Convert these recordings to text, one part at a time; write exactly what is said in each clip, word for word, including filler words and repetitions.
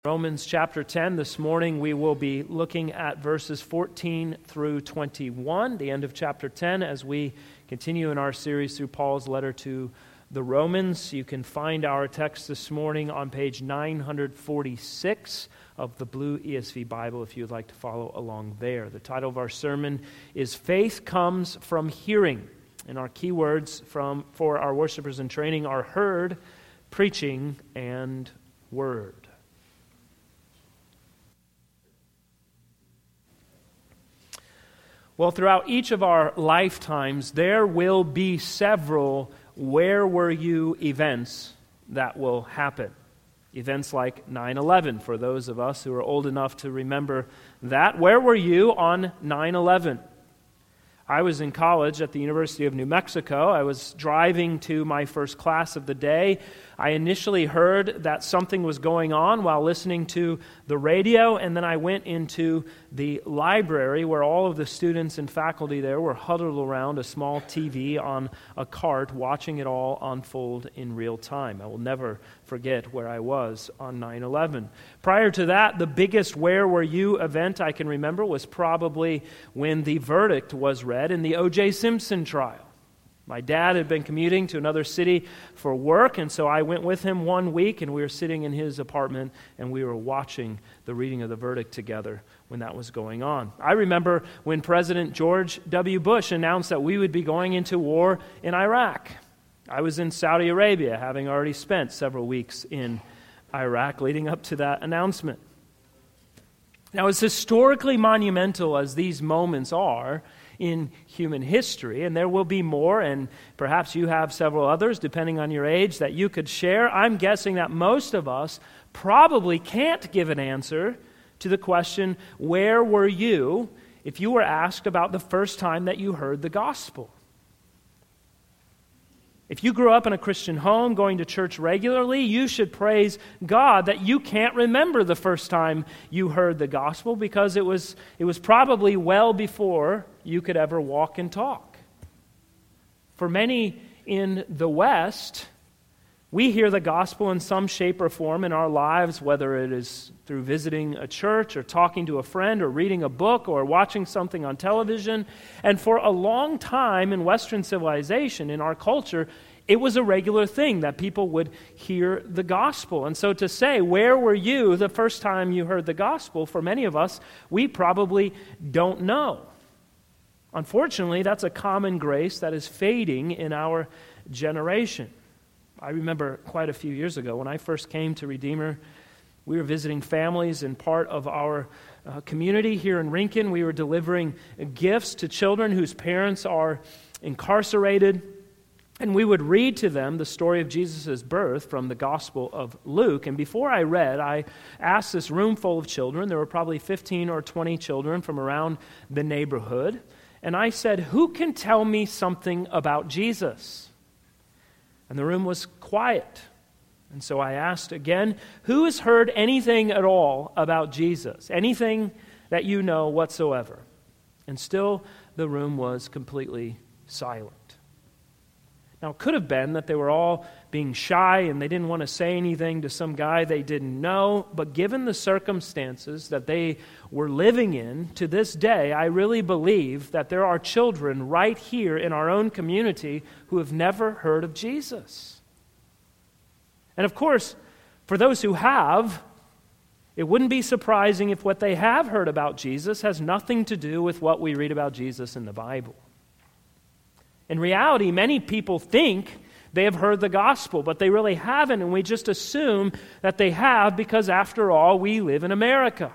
Romans chapter ten. This morning we will be looking at verses fourteen through twenty-one, the end of chapter ten, as we continue in our series through Paul's letter to the Romans. You can find our text this morning on page nine forty-six of the blue E S V Bible if you would like to follow along there. The title of our sermon is Faith Comes from Hearing, and our key words from, for our worshipers in training are heard, preaching, and word. Well, throughout each of our lifetimes, there will be several where were you events that will happen. Events like nine eleven, for those of us who are old enough to remember that. Where were you on nine eleven? I was in college at the University of New Mexico. I was driving to my first class of the day. I initially heard that something was going on while listening to the radio, and then I went into the library where all of the students and faculty there were huddled around a small T V on a cart, watching it all unfold in real time. I will never forget where I was on nine eleven. Prior to that, the biggest Where Were You event I can remember was probably when the verdict was read in the O J Simpson trial. My dad had been commuting to another city for work, and so I went with him one week, and we were sitting in his apartment, and we were watching the reading of the verdict together when that was going on. I remember when President George W. Bush announced that we would be going into war in Iraq. I was in Saudi Arabia, having already spent several weeks in Iraq leading up to that announcement. Now, as historically monumental as these moments are in human history, and there will be more, and perhaps you have several others, depending on your age, that you could share, I'm guessing that most of us probably can't give an answer to the question, where were you, if you were asked about the first time that you heard the gospel? If you grew up in a Christian home, going to church regularly, you should praise God that you can't remember the first time you heard the gospel, because it was it was probably well before you could ever walk and talk. For many in the West, we hear the gospel in some shape or form in our lives, whether it is through visiting a church or talking to a friend or reading a book or watching something on television. And for a long time in Western civilization, in our culture, it was a regular thing that people would hear the gospel. And so to say, where were you the first time you heard the gospel, for many of us, we probably don't know. Unfortunately, that's a common grace that is fading in our generation. I remember quite a few years ago when I first came to Redeemer, we were visiting families in part of our uh, community here in Rincon. We were delivering gifts to children whose parents are incarcerated, and we would read to them the story of Jesus' birth from the Gospel of Luke. And before I read, I asked this room full of children, there were probably fifteen or twenty children from around the neighborhood, and I said, who can tell me something about Jesus? And the room was quiet. And so I asked again, who has heard anything at all about Jesus? Anything that you know whatsoever? And still the room was completely silent. Now, it could have been that they were all being shy and they didn't want to say anything to some guy they didn't know, but given the circumstances that they were living in, to this day, I really believe that there are children right here in our own community who have never heard of Jesus. And of course, for those who have, it wouldn't be surprising if what they have heard about Jesus has nothing to do with what we read about Jesus in the Bible. In reality, many people think they have heard the gospel, but they really haven't, and we just assume that they have because, after all, we live in America.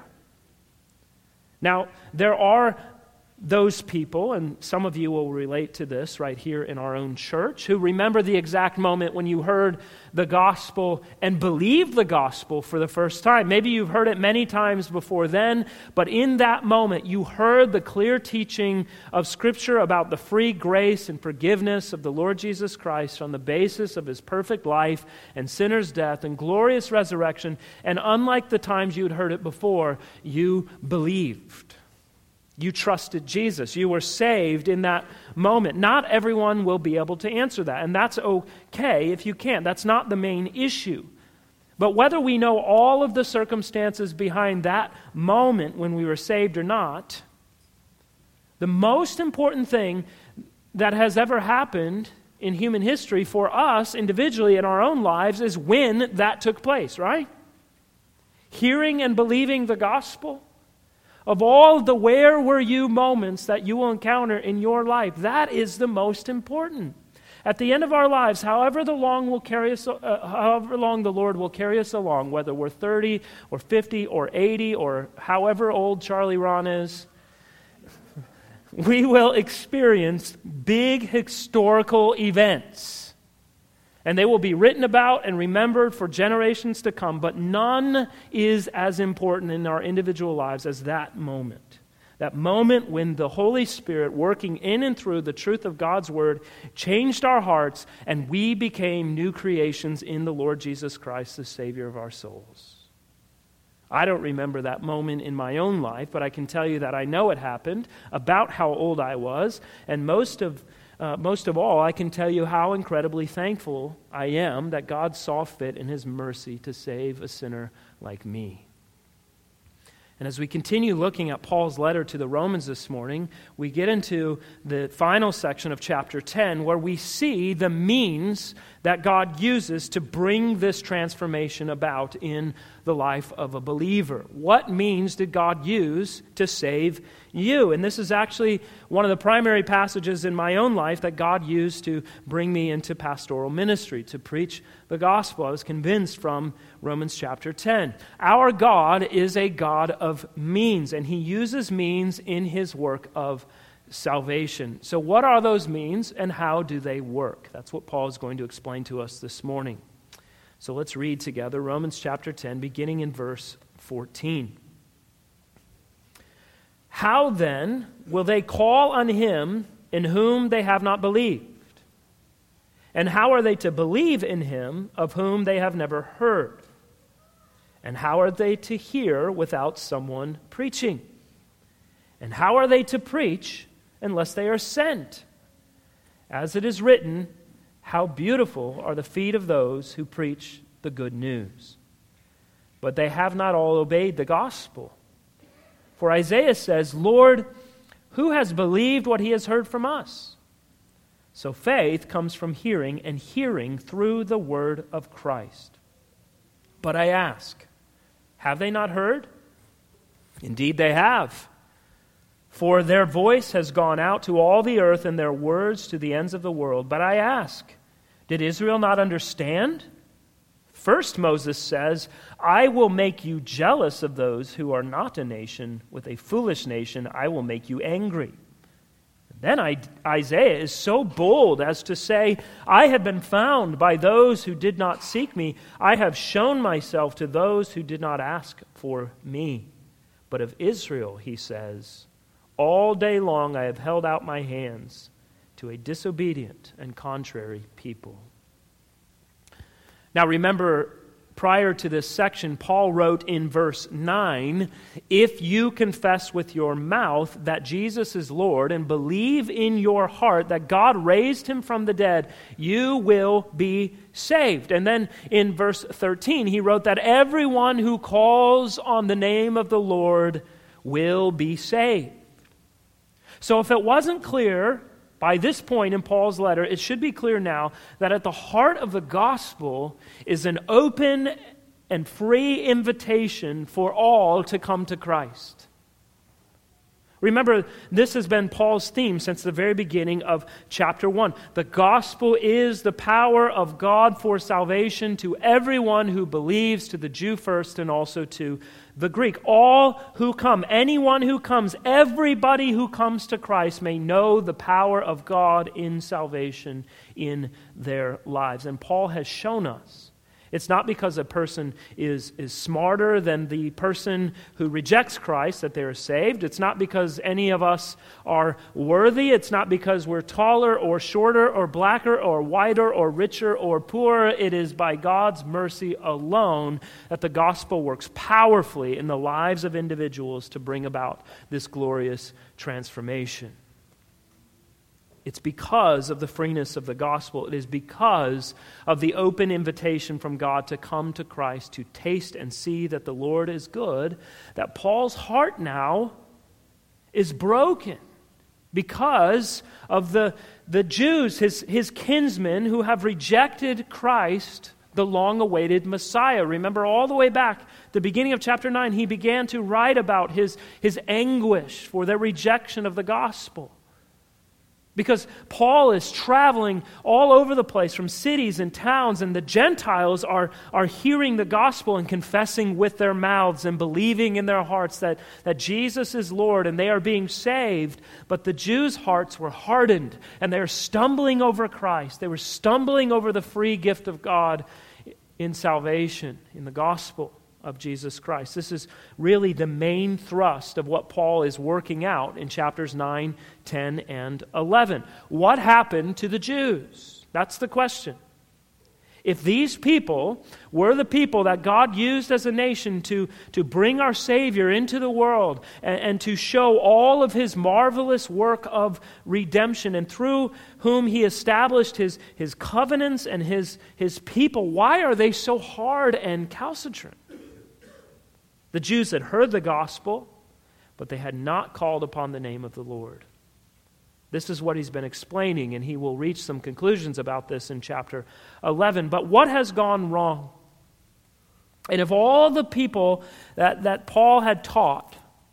Now, there are those people, and some of you will relate to this right here in our own church, who remember the exact moment when you heard the gospel and believed the gospel for the first time. Maybe you've heard it many times before then, but in that moment you heard the clear teaching of Scripture about the free grace and forgiveness of the Lord Jesus Christ on the basis of His perfect life and sinner's death and glorious resurrection, and unlike the times you had heard it before, you believed. You trusted Jesus. You were saved in that moment. Not everyone will be able to answer that, and that's okay if you can't. That's not the main issue. But whether we know all of the circumstances behind that moment when we were saved or not, the most important thing that has ever happened in human history for us individually in our own lives is when that took place, right? Hearing and believing the gospel. Of all the where were you moments that you will encounter in your life, that is the most important. At the end of our lives, however the long will carry us, uh, however long the Lord will carry us along, whether we're thirty or fifty or eighty or however old Charlie Ron is, we will experience big historical events. And they will be written about and remembered for generations to come, but none is as important in our individual lives as that moment. That moment when the Holy Spirit, working in and through the truth of God's Word, changed our hearts and we became new creations in the Lord Jesus Christ, the Savior of our souls. I don't remember that moment in my own life, but I can tell you that I know it happened, about how old I was, and most of Uh, most of all, I can tell you how incredibly thankful I am that God saw fit in His mercy to save a sinner like me. And as we continue looking at Paul's letter to the Romans this morning, we get into the final section of chapter ten where we see the means that God uses to bring this transformation about in the life of a believer. What means did God use to save you? And this is actually one of the primary passages in my own life that God used to bring me into pastoral ministry, to preach the gospel. I was convinced from Romans chapter ten. Our God is a God of means, and He uses means in His work of salvation. So what are those means, and how do they work? That's what Paul is going to explain to us this morning. So let's read together Romans chapter ten, beginning in verse fourteen. How then will they call on Him in whom they have not believed? And how are they to believe in Him of whom they have never heard? And how are they to hear without someone preaching? And how are they to preach unless they are sent? As it is written, how beautiful are the feet of those who preach the good news. But they have not all obeyed the gospel. For Isaiah says, Lord, who has believed what he has heard from us? So faith comes from hearing, and hearing through the word of Christ. But I ask, have they not heard? Indeed they have. For their voice has gone out to all the earth, and their words to the ends of the world. But I ask, did Israel not understand? First Moses says, I will make you jealous of those who are not a nation. With a foolish nation I will make you angry. Then I, Isaiah is so bold as to say, I have been found by those who did not seek me. I have shown myself to those who did not ask for me. But of Israel, he says, all day long I have held out my hands to a disobedient and contrary people. Now remember, prior to this section, Paul wrote in verse nine, if you confess with your mouth that Jesus is Lord and believe in your heart that God raised him from the dead, you will be saved. And then in verse thirteen, he wrote that everyone who calls on the name of the Lord will be saved. So if it wasn't clear by this point in Paul's letter, it should be clear now that at the heart of the gospel is an open and free invitation for all to come to Christ. Remember, this has been Paul's theme since the very beginning of chapter one. The gospel is the power of God for salvation to everyone who believes, to the Jew first and also to the Greek. All who come, anyone who comes, everybody who comes to Christ may know the power of God in salvation in their lives. And Paul has shown us it's not because a person is, is smarter than the person who rejects Christ that they are saved. It's not because any of us are worthy. It's not because we're taller or shorter or blacker or whiter or richer or poorer. It is by God's mercy alone that the gospel works powerfully in the lives of individuals to bring about this glorious transformation. It's because of the freeness of the gospel. It is because of the open invitation from God to come to Christ, to taste and see that the Lord is good, that Paul's heart now is broken because of the, the Jews, his, his kinsmen, who have rejected Christ, the long-awaited Messiah. Remember, all the way back, the beginning of chapter nine, he began to write about his, his anguish for their rejection of the gospel. Because Paul is traveling all over the place from cities and towns, and the Gentiles are, are hearing the gospel and confessing with their mouths and believing in their hearts that, that Jesus is Lord, and they are being saved. But the Jews' hearts were hardened, and they are stumbling over Christ. They were stumbling over the free gift of God in salvation, in the gospel of Jesus Christ. This is really the main thrust of what Paul is working out in chapters nine, ten, and eleven. What happened to the Jews? That's the question. If these people were the people that God used as a nation to, to bring our Savior into the world and, and to show all of His marvelous work of redemption, and through whom He established His, his covenants and his, his people, why are they so hard and calcitrant? The Jews had heard the gospel, but they had not called upon the name of the Lord. This is what he's been explaining, and he will reach some conclusions about this in chapter eleven. But what has gone wrong? And if all the people that, that Paul had taught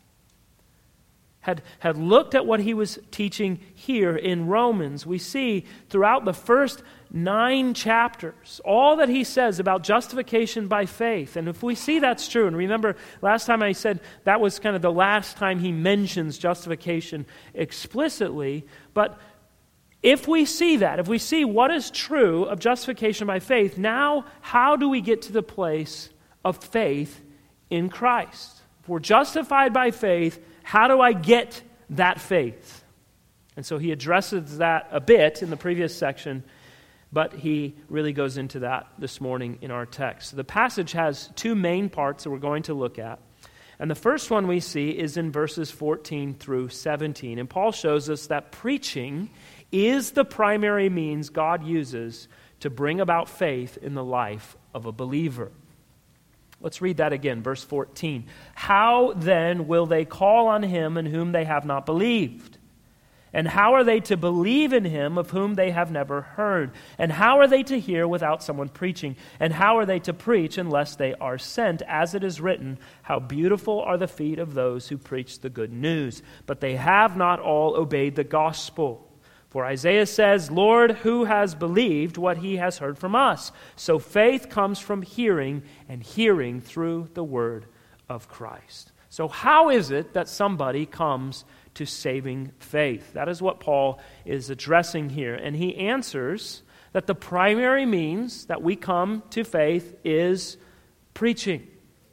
had, had looked at what he was teaching here in Romans, we see throughout the first nine chapters, all that he says about justification by faith. And if we see that's true, and remember last time I said that was kind of the last time he mentions justification explicitly, but if we see that, if we see what is true of justification by faith, now how do we get to the place of faith in Christ? If we're justified by faith, how do I get that faith? And so he addresses that a bit in the previous section, but he really goes into that this morning in our text. So the passage has two main parts that we're going to look at. And the first one we see is in verses fourteen through seventeen. And Paul shows us that preaching is the primary means God uses to bring about faith in the life of a believer. Let's read that again, verse fourteen. How then will they call on him in whom they have not believed? And how are they to believe in him of whom they have never heard? And how are they to hear without someone preaching? And how are they to preach unless they are sent? As it is written, how beautiful are the feet of those who preach the good news. But they have not all obeyed the gospel. For Isaiah says, Lord, who has believed what he has heard from us? So faith comes from hearing, and hearing through the word of Christ. So how is it that somebody comes to saving faith? That is what Paul is addressing here. And he answers that the primary means that we come to faith is preaching.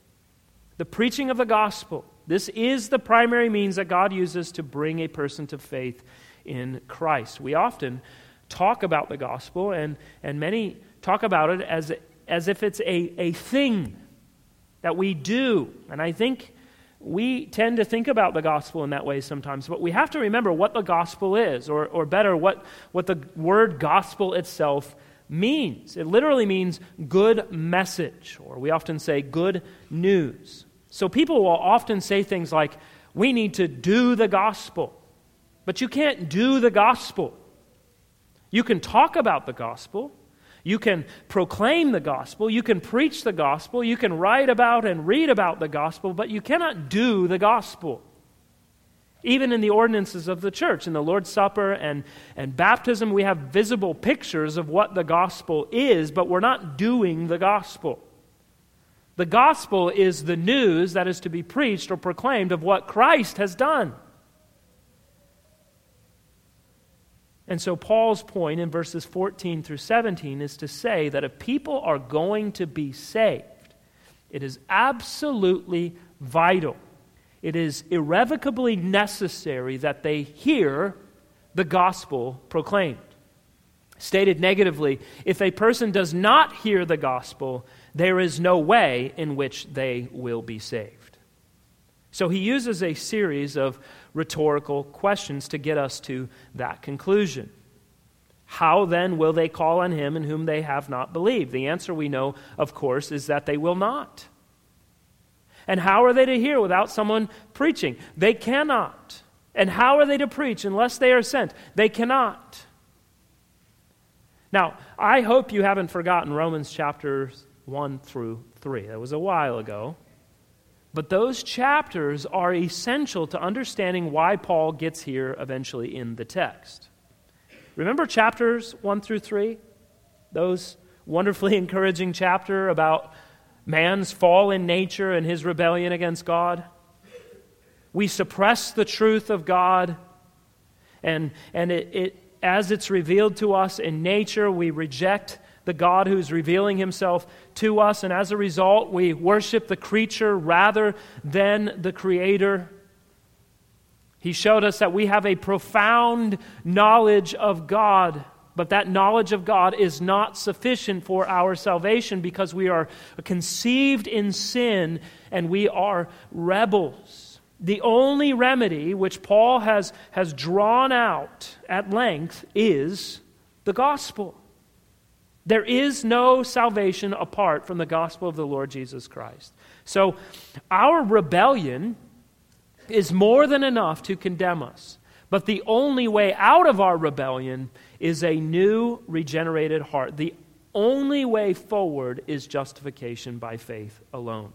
The preaching of the gospel. This is the primary means that God uses to bring a person to faith in Christ. We often talk about the gospel, and, and many talk about it as, as if it's a, a thing that we do. And I think we tend to think about the gospel in that way sometimes, but we have to remember what the gospel is, or, or better, what, what the word gospel itself means. It literally means good message, or we often say good news. So people will often say things like, we need to do the gospel. But you can't do the gospel. You can talk about the gospel. You can proclaim the gospel. You can preach the gospel. You can write about and read about the gospel, but you cannot do the gospel. Even in the ordinances of the church, in the Lord's Supper and, and baptism, we have visible pictures of what the gospel is, but we're not doing the gospel. The gospel is the news that is to be preached or proclaimed of what Christ has done. And so Paul's point in verses fourteen through seventeen is to say that if people are going to be saved, it is absolutely vital. It is irrevocably necessary that they hear the gospel proclaimed. Stated negatively, if a person does not hear the gospel, there is no way in which they will be saved. So he uses a series of rhetorical questions to get us to that conclusion. How then will they call on him in whom they have not believed? The answer we know, of course, is that they will not. And how are they to hear without someone preaching? They cannot. And how are they to preach unless they are sent? They cannot. Now, I hope you haven't forgotten Romans chapters one through three. That was a while ago. But those chapters are essential to understanding why Paul gets here eventually in the text. Remember chapters one through three? Those wonderfully encouraging chapter about man's fallen nature and his rebellion against God? We suppress the truth of God, and, and it, it as it's revealed to us in nature, we reject the God who's revealing himself to us, and as a result, we worship the creature rather than the Creator. He showed us that we have a profound knowledge of God, but that knowledge of God is not sufficient for our salvation because we are conceived in sin and we are rebels. The only remedy which Paul has, has drawn out at length is the gospel. There is no salvation apart from the gospel of the Lord Jesus Christ. So our rebellion is more than enough to condemn us. But the only way out of our rebellion is a new regenerated heart. The only way forward is justification by faith alone.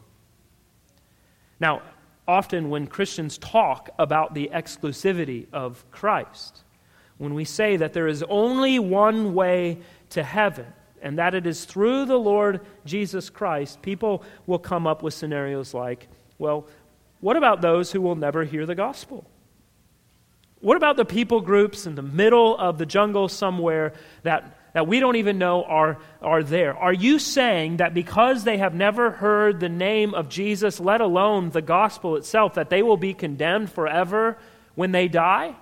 Now, often when Christians talk about the exclusivity of Christ, when we say that there is only one way to heaven, and that it is through the Lord Jesus Christ, people will come up with scenarios like, well, what about those who will never hear the gospel? What about the people groups in the middle of the jungle somewhere that, that we don't even know are, are there? Are you saying that because they have never heard the name of Jesus, let alone the gospel itself, that they will be condemned forever when they die?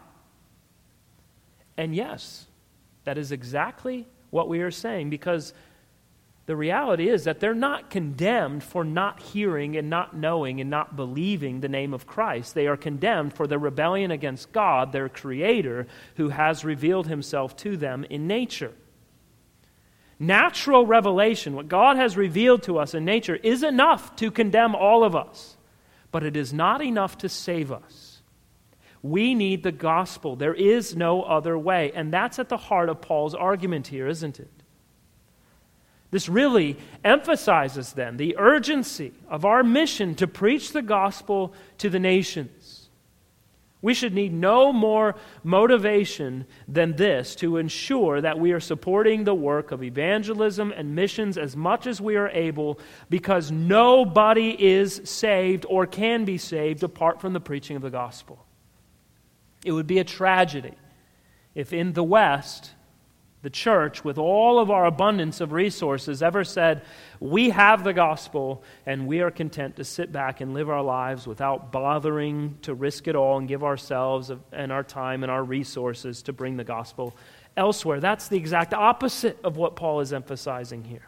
And yes, that is exactly what we are saying, because the reality is that they're not condemned for not hearing and not knowing and not believing the name of Christ. They are condemned for their rebellion against God, their Creator, who has revealed himself to them in nature. Natural revelation, what God has revealed to us in nature, is enough to condemn all of us, but it is not enough to save us. We need the gospel. There is no other way. And that's at the heart of Paul's argument here, isn't it? This really emphasizes then the urgency of our mission to preach the gospel to the nations. We should need no more motivation than this to ensure that we are supporting the work of evangelism and missions as much as we are able, because nobody is saved or can be saved apart from the preaching of the gospel. It would be a tragedy if in the West, the church, with all of our abundance of resources, ever said, we have the gospel and we are content to sit back and live our lives without bothering to risk it all and give ourselves and our time and our resources to bring the gospel elsewhere. That's the exact opposite of what Paul is emphasizing here.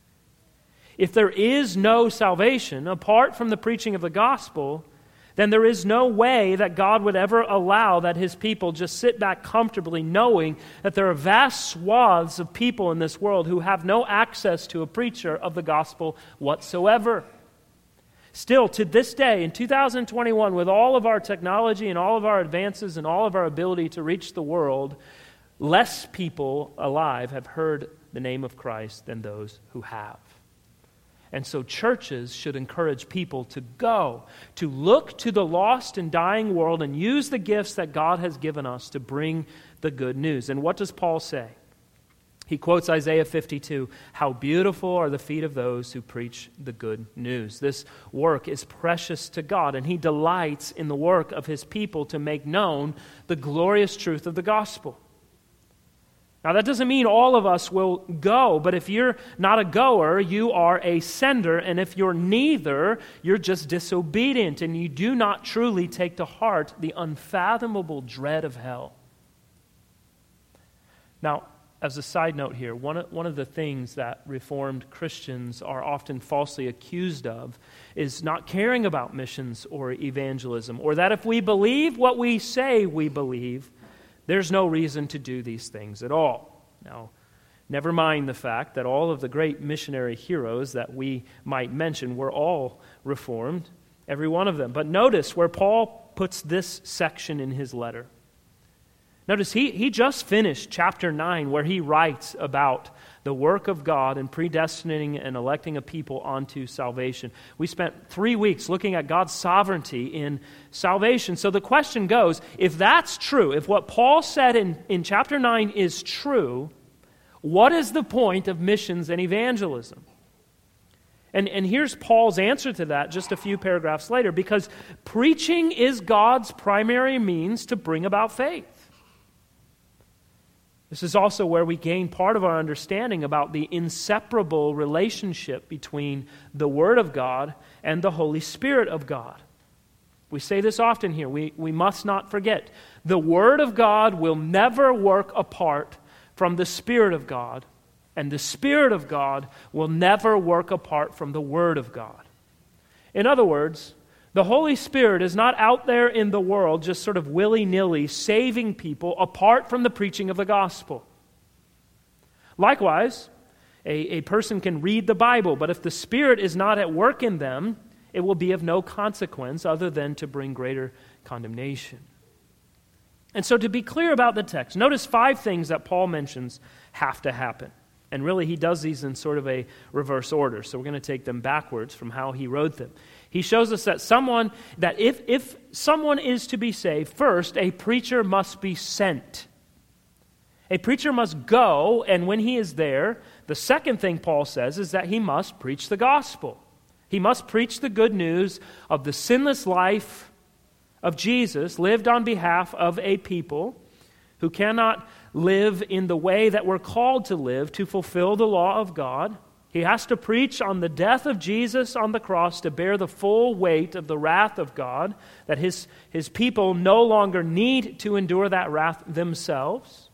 If there is no salvation apart from the preaching of the gospel, then there is no way that God would ever allow that his people just sit back comfortably knowing that there are vast swaths of people in this world who have no access to a preacher of the gospel whatsoever. Still, to this day, in two thousand twenty-one, with all of our technology and all of our advances and all of our ability to reach the world, less people alive have heard the name of Christ than those who have. And so churches should encourage people to go, to look to the lost and dying world and use the gifts that God has given us to bring the good news. And what does Paul say? He quotes Isaiah fifty-two, "How beautiful are the feet of those who preach the good news." This work is precious to God, and he delights in the work of his people to make known the glorious truth of the gospel. Now, that doesn't mean all of us will go, but if you're not a goer, you are a sender, and if you're neither, you're just disobedient, and you do not truly take to heart the unfathomable dread of hell. Now, as a side note here, one of, one of the things that Reformed Christians are often falsely accused of is not caring about missions or evangelism, or that if we believe what we say we believe, there's no reason to do these things at all. Now, never mind the fact that all of the great missionary heroes that we might mention were all Reformed, every one of them. But notice where Paul puts this section in his letter. Notice he, he just finished chapter nine where he writes about the work of God in predestinating and electing a people onto salvation. We spent three weeks looking at God's sovereignty in salvation. So the question goes, if that's true, if what Paul said in, in chapter nine is true, what is the point of missions and evangelism? And, and here's Paul's answer to that just a few paragraphs later, because preaching is God's primary means to bring about faith. This is also where we gain part of our understanding about the inseparable relationship between the Word of God and the Holy Spirit of God. We say this often here. We, we must not forget. The Word of God will never work apart from the Spirit of God, and the Spirit of God will never work apart from the Word of God. In other words, the Holy Spirit is not out there in the world just sort of willy-nilly saving people apart from the preaching of the gospel. Likewise, a, a person can read the Bible, but if the Spirit is not at work in them, it will be of no consequence other than to bring greater condemnation. And so to be clear about the text, notice five things that Paul mentions have to happen. And really he does these in sort of a reverse order, so we're going to take them backwards from how he wrote them. He shows us that someone, that if, if someone is to be saved, first, a preacher must be sent. A preacher must go, and when he is there, the second thing Paul says is that he must preach the gospel. He must preach the good news of the sinless life of Jesus lived on behalf of a people who cannot live in the way that we're called to live to fulfill the law of God. He has to preach on the death of Jesus on the cross to bear the full weight of the wrath of God, that his, his people no longer need to endure that wrath themselves.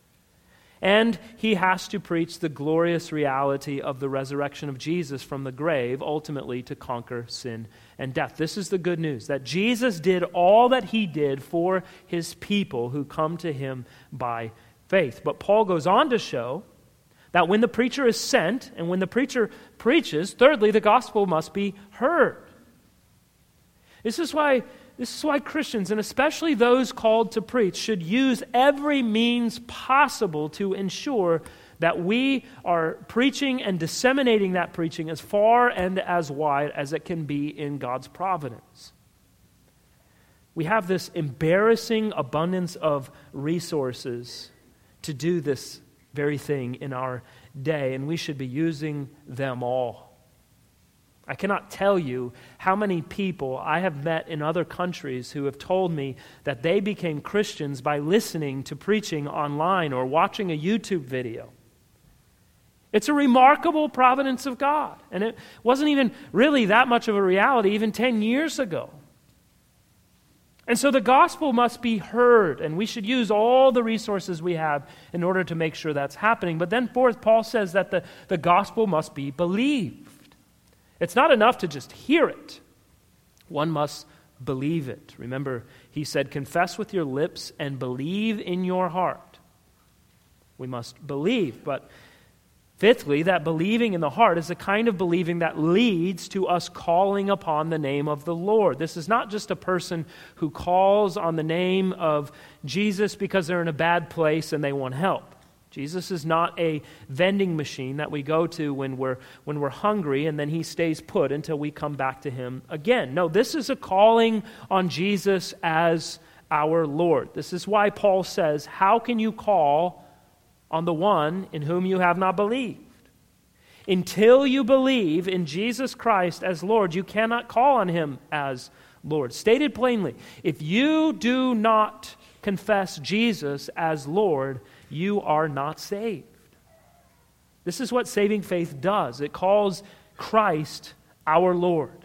And he has to preach the glorious reality of the resurrection of Jesus from the grave, ultimately to conquer sin and death. This is the good news, that Jesus did all that he did for his people who come to him by faith. But Paul goes on to show that when the preacher is sent and when the preacher preaches, thirdly, the gospel must be heard. This is why, this is why Christians, and especially those called to preach, should use every means possible to ensure that we are preaching and disseminating that preaching as far and as wide as it can be in God's providence. We have this embarrassing abundance of resources to do this very thing in our day, and we should be using them all. I cannot tell you how many people I have met in other countries who have told me that they became Christians by listening to preaching online or watching a YouTube video. It's a remarkable providence of God, and it wasn't even really that much of a reality even ten years ago. And so the gospel must be heard, and we should use all the resources we have in order to make sure that's happening. But then fourth, Paul says that the, the gospel must be believed. It's not enough to just hear it. One must believe it. Remember, he said, confess with your lips and believe in your heart. We must believe, but fifthly, that believing in the heart is the kind of believing that leads to us calling upon the name of the Lord. This is not just a person who calls on the name of Jesus because they're in a bad place and they want help. Jesus is not a vending machine that we go to when we're when we're hungry and then he stays put until we come back to him again. No, this is a calling on Jesus as our Lord. This is why Paul says, how can you call on the one in whom you have not believed? Until you believe in Jesus Christ as Lord, you cannot call on him as Lord. Stated plainly, if you do not confess Jesus as Lord, you are not saved. This is what saving faith does. It calls Christ our Lord.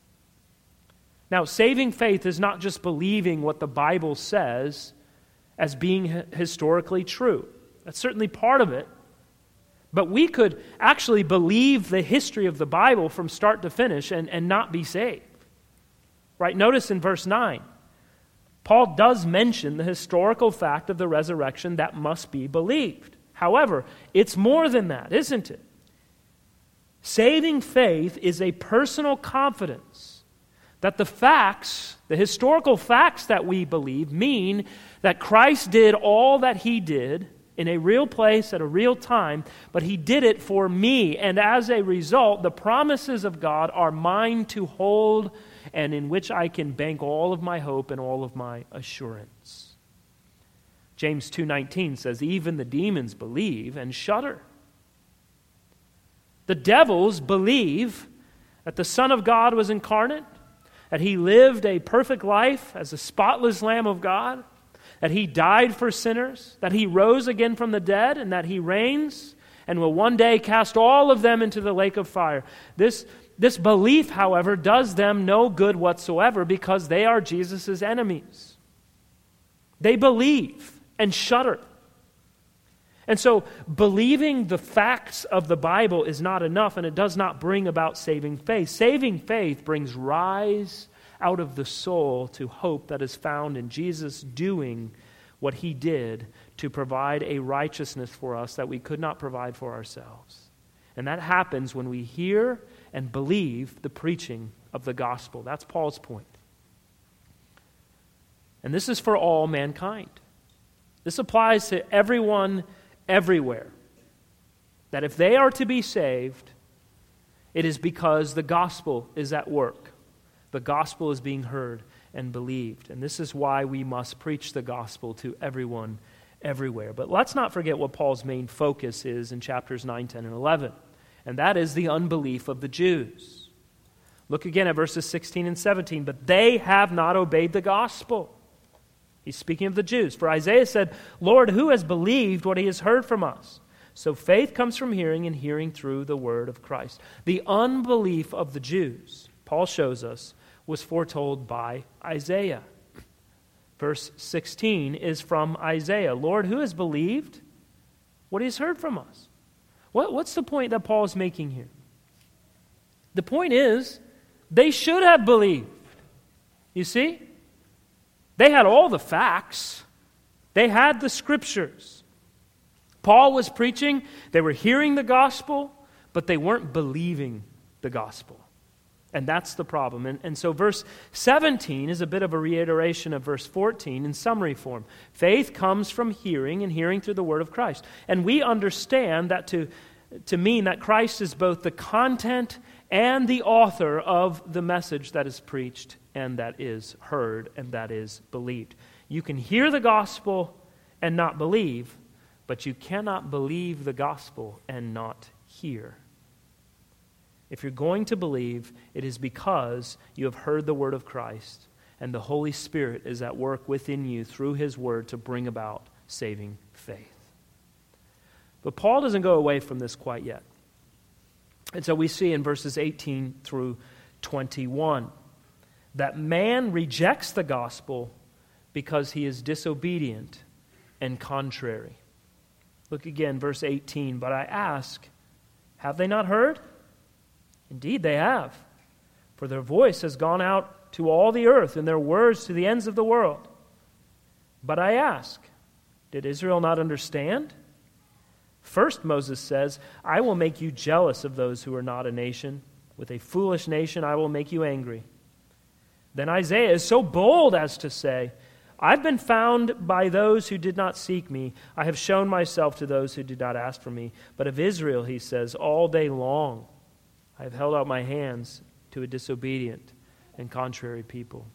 Now, saving faith is not just believing what the Bible says as being historically true. That's certainly part of it. But we could actually believe the history of the Bible from start to finish and, and not be saved. Right? Notice in verse nine, Paul does mention the historical fact of the resurrection that must be believed. However, it's more than that, isn't it? Saving faith is a personal confidence that the facts, the historical facts that we believe, mean that Christ did all that he did in a real place at a real time, but he did it for me. And as a result, the promises of God are mine to hold and in which I can bank all of my hope and all of my assurance. James two nineteen says, even the demons believe and shudder. The devils believe that the Son of God was incarnate, that he lived a perfect life as a spotless Lamb of God, that he died for sinners, that he rose again from the dead, and that he reigns and will one day cast all of them into the lake of fire. This, this belief, however, does them no good whatsoever because they are Jesus' enemies. They believe and shudder. And so believing the facts of the Bible is not enough, and it does not bring about saving faith. Saving faith brings rise out of the soul to hope that is found in Jesus doing what he did to provide a righteousness for us that we could not provide for ourselves. And that happens when we hear and believe the preaching of the gospel. That's Paul's point. And this is for all mankind. This applies to everyone everywhere. That if they are to be saved, it is because the gospel is at work. The gospel is being heard and believed. And this is why we must preach the gospel to everyone everywhere. But let's not forget what Paul's main focus is in chapters nine, ten, and eleven. And that is the unbelief of the Jews. Look again at verses sixteen and seventeen. But they have not obeyed the gospel. He's speaking of the Jews. For Isaiah said, Lord, who has believed what he has heard from us? So faith comes from hearing, and hearing through the word of Christ. The unbelief of the Jews, Paul shows us, was foretold by Isaiah. Verse sixteen is from Isaiah. Lord, who has believed what he has heard from us? What, what's the point that Paul is making here? The point is, they should have believed. You see? They had all the facts. They had the scriptures. Paul was preaching. They were hearing the gospel, but they weren't believing the gospel. And that's the problem. And, and so verse seventeen is a bit of a reiteration of verse fourteen in summary form. Faith comes from hearing, and hearing through the word of Christ. And we understand that to, to mean that Christ is both the content and the author of the message that is preached and that is heard and that is believed. You can hear the gospel and not believe, but you cannot believe the gospel and not hear. If you're going to believe, it is because you have heard the word of Christ, and the Holy Spirit is at work within you through his word to bring about saving faith. But Paul doesn't go away from this quite yet. And so we see in verses eighteen through twenty-one that man rejects the gospel because he is disobedient and contrary. Look again, verse eighteen. But I ask, have they not heard? Indeed they have. For their voice has gone out to all the earth, and their words to the ends of the world. But I ask, did Israel not understand? First, Moses says, I will make you jealous of those who are not a nation. With a foolish nation I will make you angry. Then Isaiah is so bold as to say, I've been found by those who did not seek me. I have shown myself to those who did not ask for me. But of Israel, he says, all day long I have held out my hands to a disobedient and contrary people.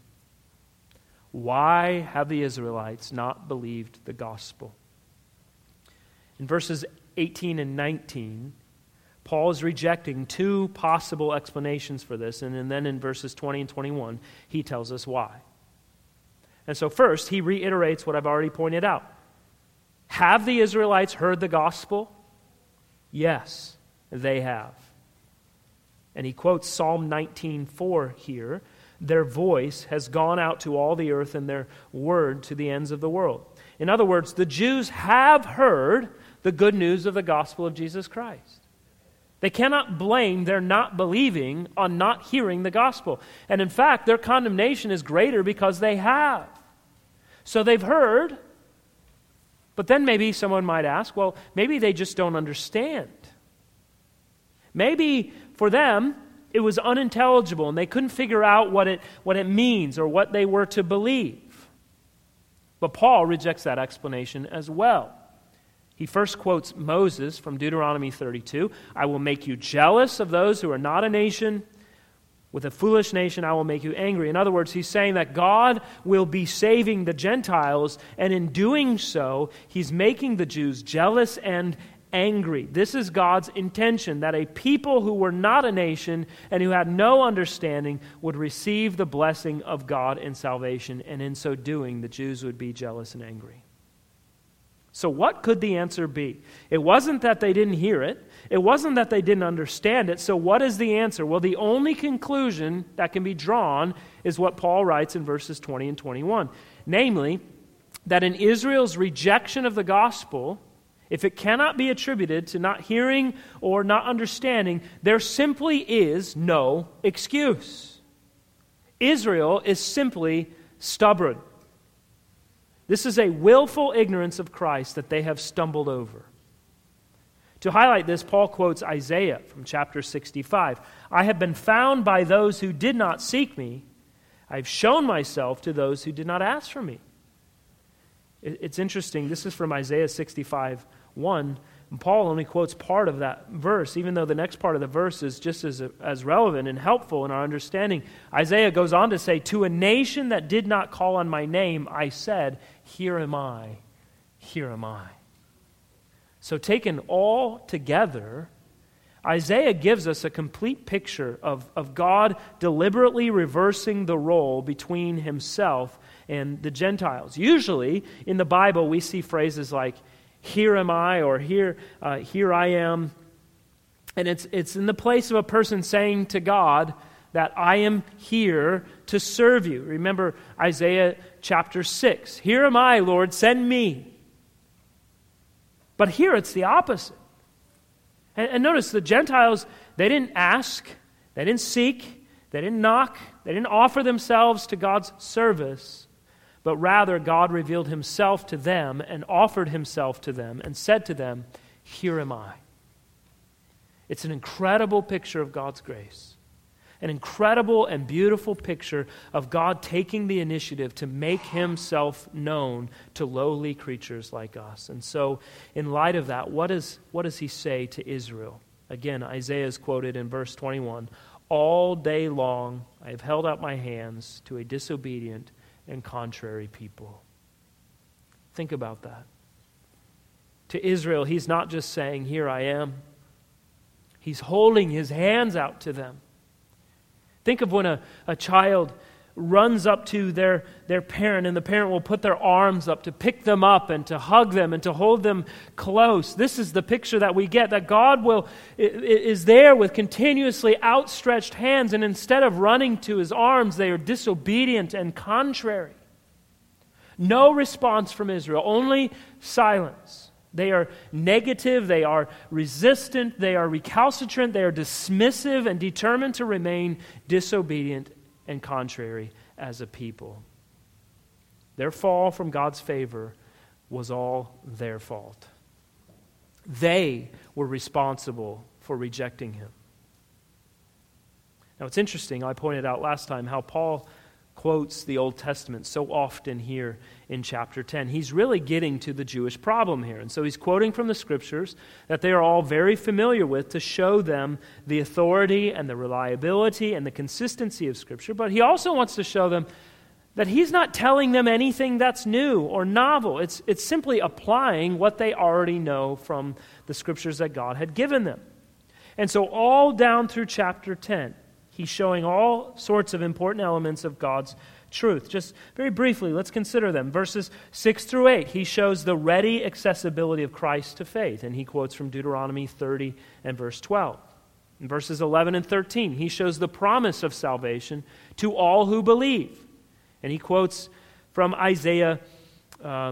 Why have the Israelites not believed the gospel? In verses eighteen and nineteen, Paul is rejecting two possible explanations for this, and, and then in verses twenty and twenty-one, he tells us why. And so first, he reiterates what I've already pointed out. Have the Israelites heard the gospel? Yes, they have. And he quotes Psalm nineteen four here. Their voice has gone out to all the earth, and their word to the ends of the world. In other words, the Jews have heard the good news of the gospel of Jesus Christ. They cannot blame their not believing on not hearing the gospel. And in fact, their condemnation is greater because they have. So they've heard, but then maybe someone might ask, well, maybe they just don't understand. Maybe for them, it was unintelligible and they couldn't figure out what it, what it means or what they were to believe. But Paul rejects that explanation as well. He first quotes Moses from Deuteronomy thirty-two. I will make you jealous of those who are not a nation. With a foolish nation I will make you angry. In other words, he's saying that God will be saving the Gentiles, and in doing so, he's making the Jews jealous and angry. This is God's intention, that a people who were not a nation and who had no understanding would receive the blessing of God in salvation, and in so doing, the Jews would be jealous and angry. So what could the answer be? It wasn't that they didn't hear it. It wasn't that they didn't understand it. So what is the answer? Well, the only conclusion that can be drawn is what Paul writes in verses twenty and twenty-one. Namely, that in Israel's rejection of the gospel, if it cannot be attributed to not hearing or not understanding, there simply is no excuse. Israel is simply stubborn. This is a willful ignorance of Christ that they have stumbled over. To highlight this, Paul quotes Isaiah from chapter sixty-five. I have been found by those who did not seek me. I have shown myself to those who did not ask for me. It's interesting. This is from Isaiah sixty-five one. And Paul only quotes part of that verse, even though the next part of the verse is just as, as relevant and helpful in our understanding. Isaiah goes on to say, to a nation that did not call on my name, I said, here am I, here am I. So taken all together, Isaiah gives us a complete picture of, of God deliberately reversing the role between himself and the Gentiles. Usually, in the Bible, we see phrases like, here am I, or here, uh, here I am. And it's, it's in the place of a person saying to God that I am here to serve you. Remember Isaiah chapter six. Here am I, Lord, send me. But here it's the opposite. And, and notice the Gentiles, they didn't ask, they didn't seek, they didn't knock, they didn't offer themselves to God's service. But rather, God revealed himself to them and offered himself to them and said to them, here am I. It's an incredible picture of God's grace. An incredible and beautiful picture of God taking the initiative to make himself known to lowly creatures like us. And so, in light of that, what, is, what does he say to Israel? Again, Isaiah is quoted in verse twenty-one. All day long I have held out my hands to a disobedient and contrary people. Think about that. To Israel, he's not just saying, here I am. He's holding his hands out to them. Think of when a, a child runs up to their, their parent, and the parent will put their arms up to pick them up and to hug them and to hold them close. This is the picture that we get, that God will is there with continuously outstretched hands, and instead of running to his arms, they are disobedient and contrary. No response from Israel, only silence. They are negative, they are resistant, they are recalcitrant, they are dismissive and determined to remain disobedient and contrary as a people. Their fall from God's favor was all their fault. They were responsible for rejecting him. Now it's interesting, I pointed out last time how Paul quotes the Old Testament so often here in chapter ten. He's really getting to the Jewish problem here. And so he's quoting from the Scriptures that they are all very familiar with to show them the authority and the reliability and the consistency of Scripture. But he also wants to show them that he's not telling them anything that's new or novel. It's, it's simply applying what they already know from the Scriptures that God had given them. And so all down through chapter ten, he's showing all sorts of important elements of God's truth. Just very briefly, let's consider them. Verses six through eight, he shows the ready accessibility of Christ to faith, and he quotes from Deuteronomy thirty and verse twelve. In verses eleven and thirteen, he shows the promise of salvation to all who believe, and he quotes from Isaiah uh,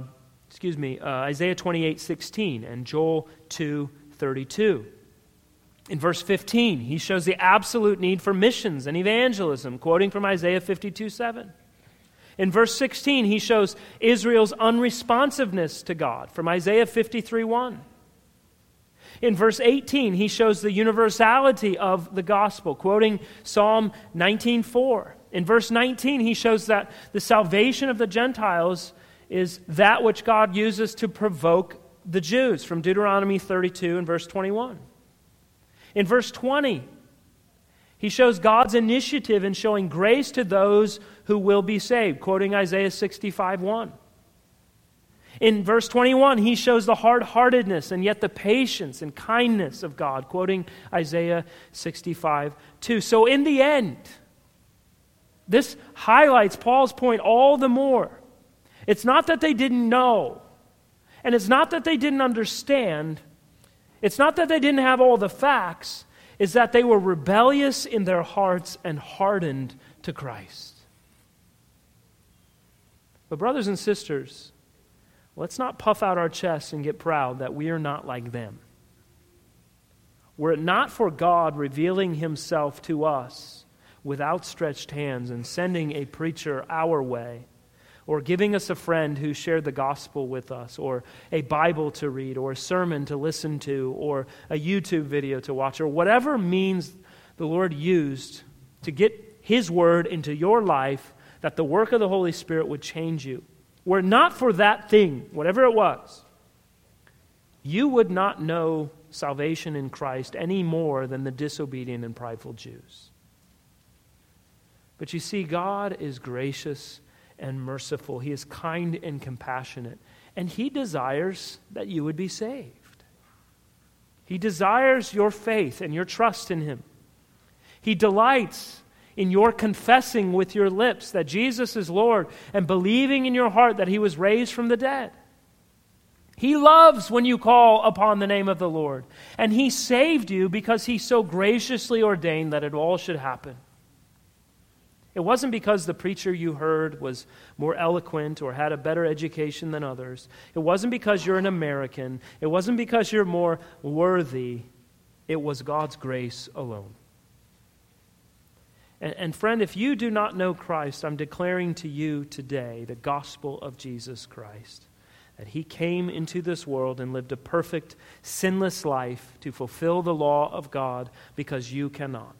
excuse me, uh, Isaiah twenty-eight sixteen and Joel two thirty-two. In verse fifteen, he shows the absolute need for missions and evangelism, quoting from Isaiah fifty-two seven. In verse sixteen, he shows Israel's unresponsiveness to God, from Isaiah fifty-three one. In verse eighteen, he shows the universality of the gospel, quoting Psalm nineteen four. In verse nineteen, he shows that the salvation of the Gentiles is that which God uses to provoke the Jews, from Deuteronomy thirty-two and verse twenty-one. In verse twenty, he shows God's initiative in showing grace to those who will be saved, quoting Isaiah sixty-five one. In verse twenty-one, he shows the hard-heartedness and yet the patience and kindness of God, quoting Isaiah sixty-five two. So in the end, this highlights Paul's point all the more. It's not that they didn't know, and it's not that they didn't understand, it's not that they didn't have all the facts, it's that they were rebellious in their hearts and hardened to Christ. But brothers and sisters, let's not puff out our chests and get proud that we are not like them. Were it not for God revealing Himself to us with outstretched hands and sending a preacher our way, or giving us a friend who shared the gospel with us, or a Bible to read, or a sermon to listen to, or a YouTube video to watch, or whatever means the Lord used to get His word into your life, that the work of the Holy Spirit would change you. Were it not for that thing, whatever it was, you would not know salvation in Christ any more than the disobedient and prideful Jews. But you see, God is gracious and merciful. He is kind and compassionate. And He desires that you would be saved. He desires your faith and your trust in Him. He delights in your confessing with your lips that Jesus is Lord and believing in your heart that He was raised from the dead. He loves when you call upon the name of the Lord. And He saved you because He so graciously ordained that it all should happen. It wasn't because the preacher you heard was more eloquent or had a better education than others. It wasn't because you're an American. It wasn't because you're more worthy. It was God's grace alone. And, and friend, if you do not know Christ, I'm declaring to you today the gospel of Jesus Christ. That He came into this world and lived a perfect, sinless life to fulfill the law of God because you cannot.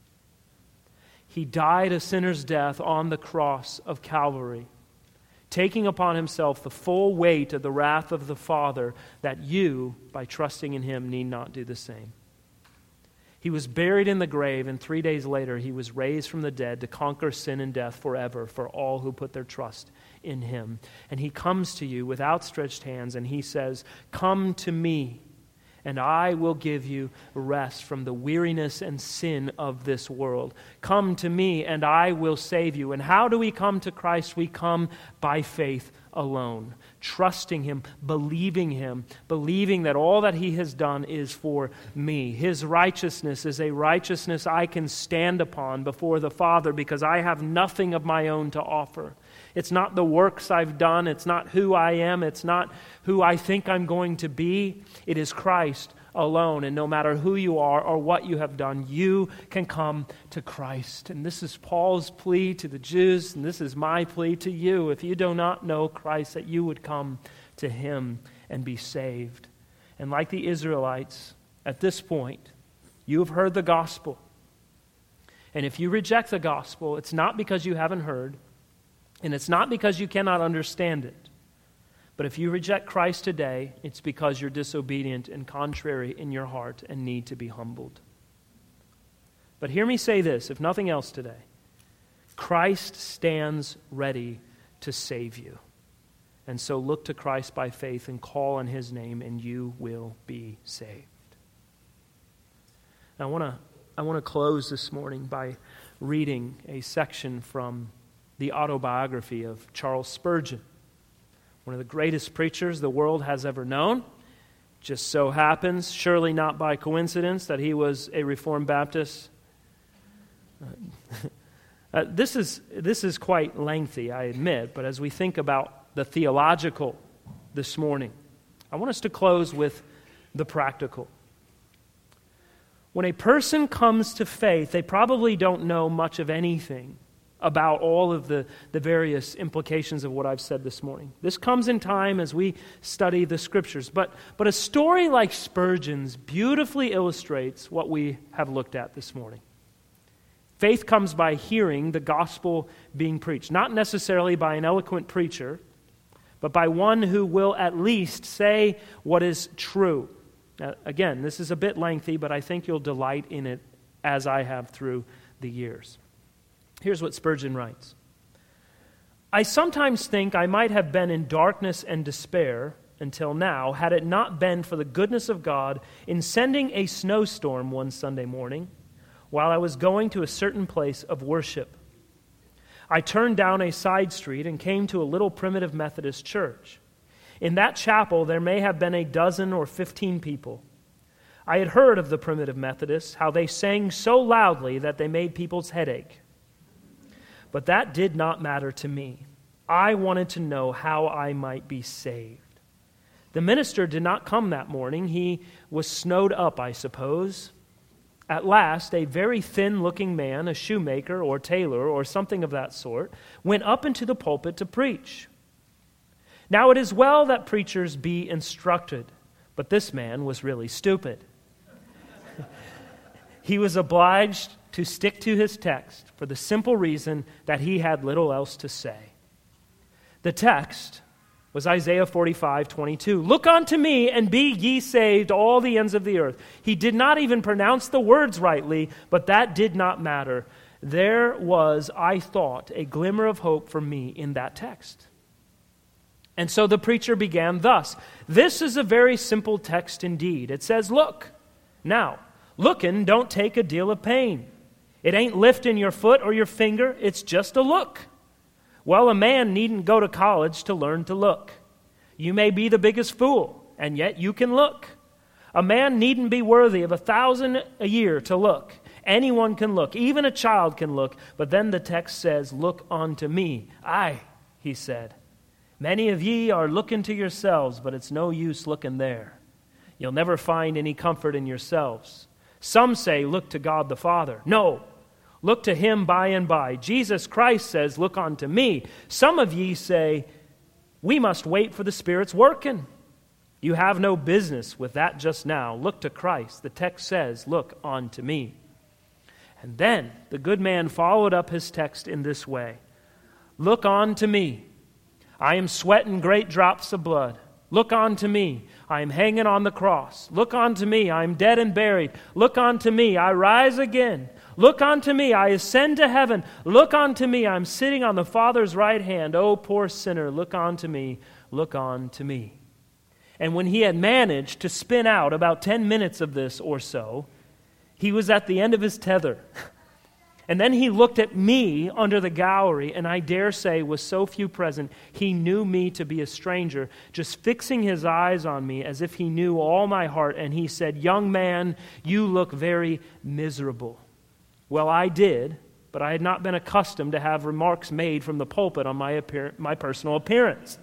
He died a sinner's death on the cross of Calvary, taking upon Himself the full weight of the wrath of the Father, that you, by trusting in Him, need not do the same. He was buried in the grave, and three days later He was raised from the dead to conquer sin and death forever for all who put their trust in Him. And He comes to you with outstretched hands, and He says, "Come to me, and I will give you rest from the weariness and sin of this world. Come to me, and I will save you." And how do we come to Christ? We come by faith alone, trusting Him, believing Him, believing that all that He has done is for me. His righteousness is a righteousness I can stand upon before the Father because I have nothing of my own to offer. It's not the works I've done. It's not who I am. It's not who I think I'm going to be. It is Christ alone. And no matter who you are or what you have done, you can come to Christ. And this is Paul's plea to the Jews, and this is my plea to you. If you do not know Christ, that you would come to Him and be saved. And like the Israelites, at this point, you have heard the gospel. And if you reject the gospel, it's not because you haven't heard, and it's not because you cannot understand it. But if you reject Christ today, it's because you're disobedient and contrary in your heart and need to be humbled. But hear me say this, if nothing else today. Christ stands ready to save you. And so look to Christ by faith and call on His name, and you will be saved. Now, I want to I want to close this morning by reading a section from the autobiography of Charles Spurgeon, one of the greatest preachers the world has ever known. Just so happens, surely not by coincidence, that he was a Reformed Baptist. uh, this is this is quite lengthy, I admit, but as we think about the theological this morning. I want us to close with the practical. When a person comes to faith, they probably don't know much of anything about all of the, the various implications of what I've said this morning. This comes in time as we study the Scriptures. But, but a story like Spurgeon's beautifully illustrates what we have looked at this morning. Faith comes by hearing the gospel being preached, not necessarily by an eloquent preacher, but by one who will at least say what is true. Now, again, this is a bit lengthy, but I think you'll delight in it as I have through the years. Here's what Spurgeon writes. I sometimes think I might have been in darkness and despair until now, had it not been for the goodness of God in sending a snowstorm one Sunday morning while I was going to a certain place of worship. I turned down a side street and came to a little primitive Methodist church. In that chapel, there may have been a dozen or fifteen people. I had heard of the primitive Methodists, how they sang so loudly that they made people's head ache. But that did not matter to me. I wanted to know how I might be saved. The minister did not come that morning. He was snowed up, I suppose. At last, a very thin-looking man, a shoemaker or tailor or something of that sort, went up into the pulpit to preach. Now it is well that preachers be instructed, but this man was really stupid. He was obliged to stick to his text for the simple reason that he had little else to say. The text was Isaiah forty-five twenty-two. Look unto me and be ye saved, all the ends of the earth. He did not even pronounce the words rightly, but that did not matter. There was, I thought, a glimmer of hope for me in that text. And so the preacher began thus. This is a very simple text indeed. It says, look. Now, looking don't take a deal of pain. It ain't lifting your foot or your finger. It's just a look. Well, a man needn't go to college to learn to look. You may be the biggest fool, and yet you can look. A man needn't be worthy of a thousand a year to look. Anyone can look. Even a child can look. But then the text says, look unto me. Aye, he said. Many of ye are looking to yourselves, but it's no use looking there. You'll never find any comfort in yourselves. Some say, look to God the Father. No, look to Him by and by. Jesus Christ says, look unto me. Some of ye say, we must wait for the Spirit's working. You have no business with that just now. Look to Christ. The text says, look unto me. And then the good man followed up his text in this way. Look on to me. I am sweating great drops of blood. Look on to me. I am hanging on the cross. Look on to me. I am dead and buried. Look on to me. I rise again. Look on to me. I ascend to heaven. Look on to me. I am sitting on the Father's right hand. Oh, poor sinner, look on to me. Look on to me. And when he had managed to spin out about ten minutes of this or so, he was at the end of his tether. And then he looked at me under the gallery, and I dare say, with so few present, he knew me to be a stranger, just fixing his eyes on me as if he knew all my heart, and he said, young man, you look very miserable. Well, I did, but I had not been accustomed to have remarks made from the pulpit on my appear- my personal appearance.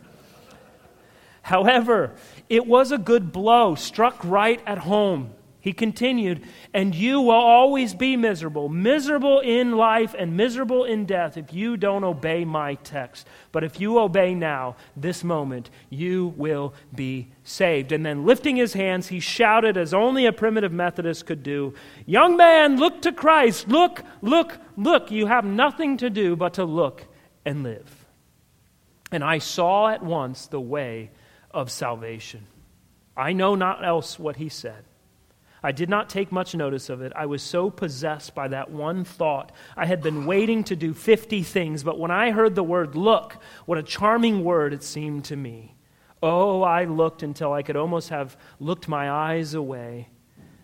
However, it was a good blow, struck right at home. He continued, and you will always be miserable, miserable in life and miserable in death if you don't obey my text. But if you obey now, this moment, you will be saved. And then lifting his hands, he shouted as only a primitive Methodist could do, young man, look to Christ. Look, look, look. You have nothing to do but to look and live. And I saw at once the way of salvation. I know not else what he said. I did not take much notice of it. I was so possessed by that one thought. I had been waiting to do fifty things, but when I heard the word look, what a charming word it seemed to me. Oh, I looked until I could almost have looked my eyes away.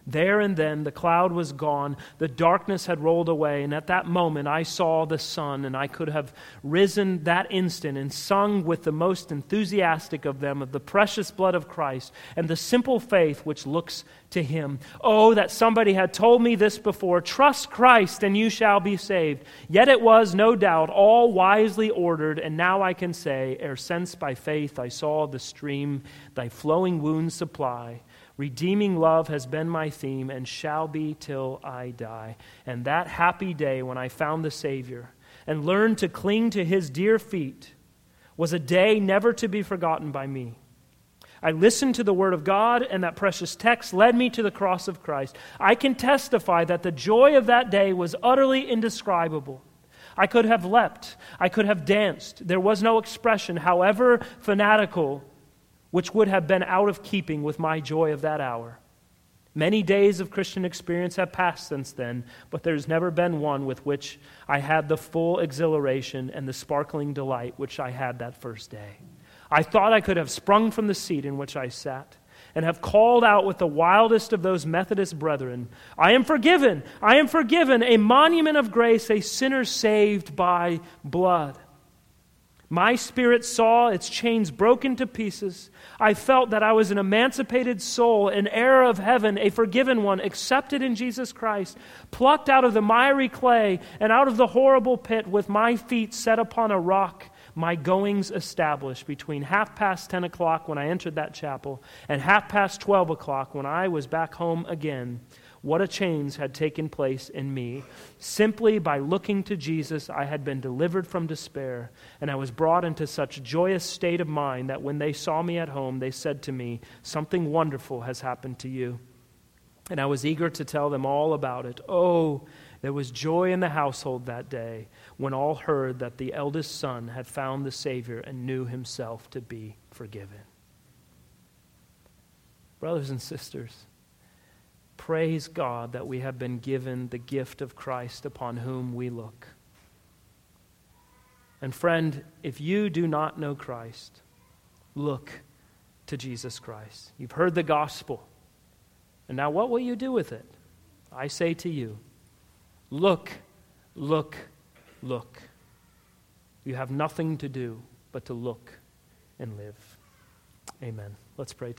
There and then the cloud was gone, the darkness had rolled away, and at that moment I saw the sun, and I could have risen that instant and sung with the most enthusiastic of them of the precious blood of Christ and the simple faith which looks to Him. Oh, that somebody had told me this before, trust Christ and you shall be saved. Yet it was, no doubt, all wisely ordered, and now I can say, ere since by faith I saw the stream thy flowing wounds supply, redeeming love has been my theme and shall be till I die. And that happy day when I found the Savior and learned to cling to His dear feet was a day never to be forgotten by me. I listened to the Word of God, and that precious text led me to the cross of Christ. I can testify that the joy of that day was utterly indescribable. I could have leapt. I could have danced. There was no expression, however fanatical, which would have been out of keeping with my joy of that hour. Many days of Christian experience have passed since then, but there's never been one with which I had the full exhilaration and the sparkling delight which I had that first day. I thought I could have sprung from the seat in which I sat and have called out with the wildest of those Methodist brethren, I am forgiven, I am forgiven, a monument of grace, a sinner saved by blood. My spirit saw its chains broken to pieces. I felt that I was an emancipated soul, an heir of heaven, a forgiven one, accepted in Jesus Christ, plucked out of the miry clay and out of the horrible pit with my feet set upon a rock, my goings established between half past ten o'clock when I entered that chapel and half past twelve o'clock when I was back home again. What a change had taken place in me. Simply by looking to Jesus, I had been delivered from despair, and I was brought into such joyous state of mind that when they saw me at home, they said to me, something wonderful has happened to you. And I was eager to tell them all about it. Oh, there was joy in the household that day when all heard that the eldest son had found the Savior and knew himself to be forgiven. Brothers and sisters, praise God that we have been given the gift of Christ upon whom we look. And friend, if you do not know Christ, look to Jesus Christ. You've heard the gospel. And now what will you do with it? I say to you, look, look, look. You have nothing to do but to look and live. Amen. Let's pray.